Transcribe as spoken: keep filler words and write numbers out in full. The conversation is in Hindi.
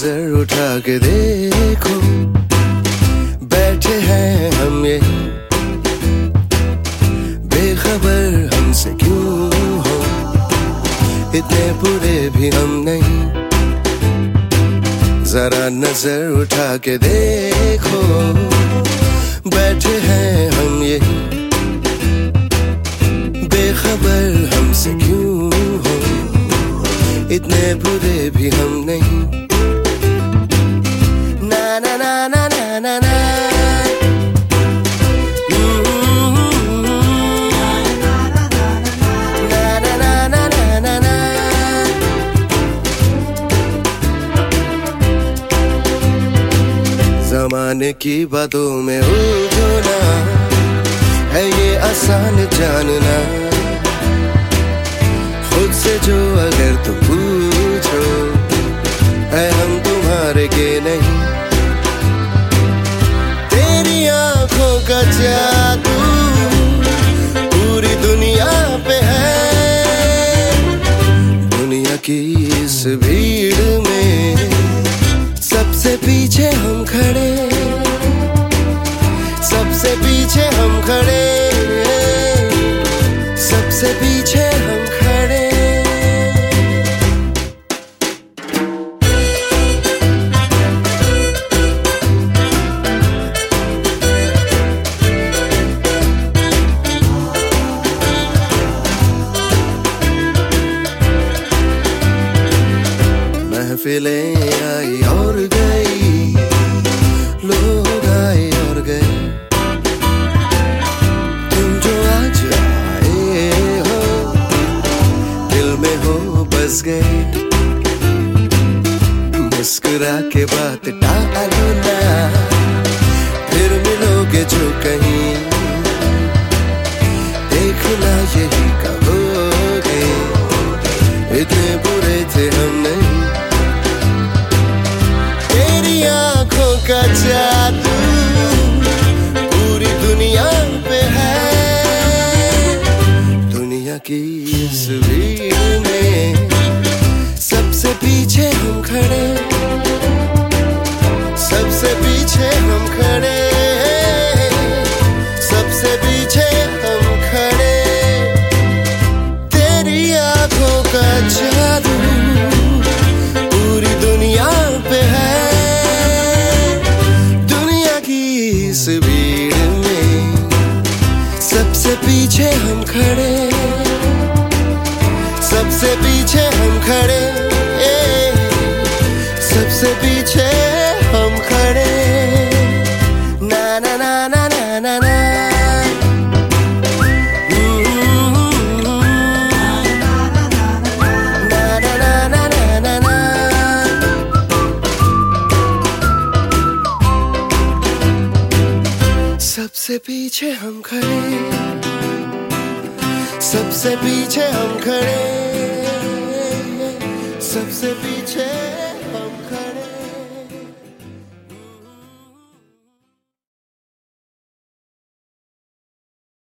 नजर उठा के देखो, बैठे हैं हम ये बेखबर हमसे क्यों हो, इतने बुरे भी हम नहीं। जरा नजर उठा के देखो, बैठे हैं हम ये बेखबर हमसे क्यों हो, इतने बुरे भी हम नहीं। ना ना ना ना ना ना ना ज़माने की बातों में उलझना है ये आसान जानना, खुद से जो अगर तुम पूछो है हम तुम्हारे के नहीं। तेरी आंखों का जादू पूरी दुनिया पे है, दुनिया की इस भीड़ में सबसे पीछे हम खड़े, सबसे पीछे हम खड़े, सबसे पीछे हम खड़े। महफिलें आई और गई, लोग आए और गए, तुम जो आज आए हो दिल में हो बस गए। मुस्कुरा के बात टालो ना, फिर मिलोगे जो कहीं, देखना यही कहोगे इतने बुरे थे हम नहीं। आँखों का जादू पूरी दुनिया पे है, दुनिया की इस भीड़ में सबसे पीछे हम खड़े, सबसे पीछे हम खड़े, सबसे पीछे हम खड़े। तेरी आँखों का जादू पूरी दुनिया पे है, इस भीड़ में सबसे पीछे हम खड़े, सबसे पीछे हम खड़े, सबसे पीछे हम खड़े। ना ना ना ना ना ना ना सबसे पीछे हम खड़े, सबसे पीछे हम खड़े, सबसे